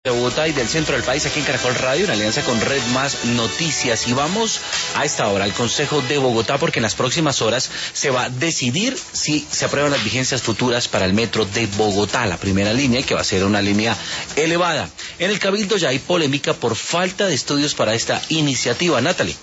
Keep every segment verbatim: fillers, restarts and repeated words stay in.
De Bogotá y del centro del país, aquí en Caracol Radio, en alianza con Red Más Noticias. Y vamos a esta hora al Consejo de Bogotá, porque en las próximas horas se va a decidir si se aprueban las vigencias futuras para el metro de Bogotá, la primera línea, que va a ser una línea elevada. En el Cabildo ya hay polémica por falta de estudios para esta iniciativa. Natalie.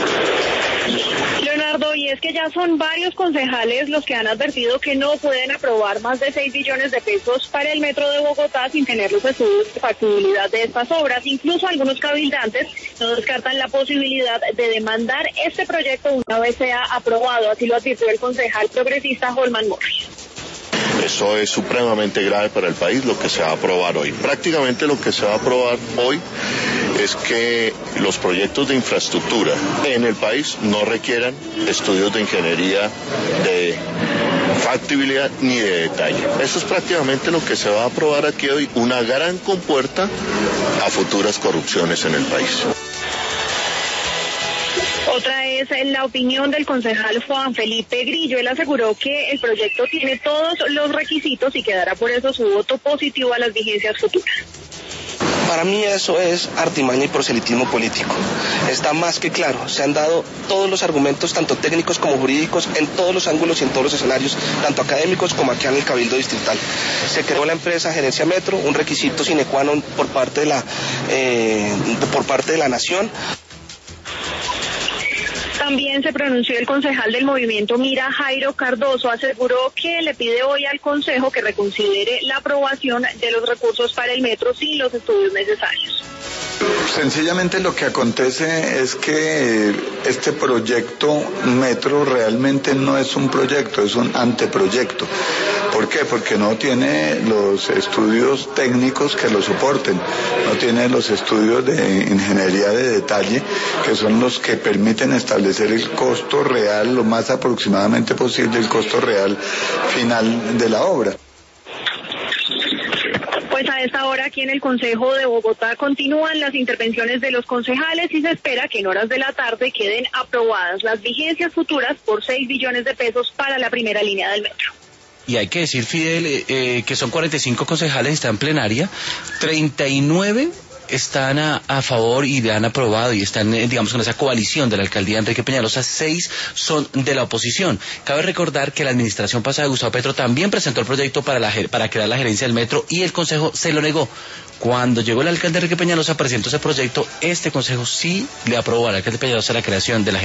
Y es que ya son varios concejales los que han advertido que no pueden aprobar más de seis billones de pesos para el metro de Bogotá sin tener los estudios de factibilidad de estas obras. Incluso algunos cabildantes no descartan la posibilidad de demandar este proyecto una vez sea aprobado, así lo advirtió el concejal progresista Holman Morris. Eso es supremamente grave para el país, lo que se va a aprobar hoy. Prácticamente lo que se va a aprobar hoy es que los proyectos de infraestructura en el país no requieran estudios de ingeniería, de factibilidad ni de detalle. Eso es prácticamente lo que se va a aprobar aquí hoy, una gran compuerta a futuras corrupciones en el país. Otra es la opinión del concejal Juan Felipe Grillo. Él aseguró que el proyecto tiene todos los requisitos y quedará por eso su voto positivo a las vigencias futuras. Para mí eso es artimaña y proselitismo político. Está más que claro. Se han dado todos los argumentos, tanto técnicos como jurídicos, en todos los ángulos y en todos los escenarios, tanto académicos como aquí en el Cabildo Distrital. Se creó la empresa Gerencia Metro, un requisito sine qua non por parte de la, eh, por parte de la Nación. También se pronunció el concejal del movimiento Mira, Jairo Cardoso, aseguró que le pide hoy al Consejo que reconsidere la aprobación de los recursos para el metro sin los estudios necesarios. Sencillamente lo que acontece es que este proyecto metro realmente no es un proyecto, es un anteproyecto. ¿Por qué? Porque no tiene los estudios técnicos que lo soporten, no tiene los estudios de ingeniería de detalle, que son los que permiten establecer el costo real, lo más aproximadamente posible, el costo real final de la obra. Pues a esta hora aquí en el Consejo de Bogotá continúan las intervenciones de los concejales y se espera que en horas de la tarde queden aprobadas las vigencias futuras por seis billones de pesos para la primera línea del metro. Y hay que decir, Fidel, eh, que son cuarenta y cinco concejales, están en plenaria, treinta y nueve están a, a favor y le han aprobado y están, eh, digamos, con esa coalición de la alcaldía Enrique Peñalosa, seis son de la oposición. Cabe recordar que la administración pasada de Gustavo Petro también presentó el proyecto para, la, para crear la gerencia del metro y el Consejo se lo negó. Cuando llegó el alcalde Enrique Peñalosa presentó ese proyecto, este Consejo sí le aprobó al alcalde Peñalosa la creación de la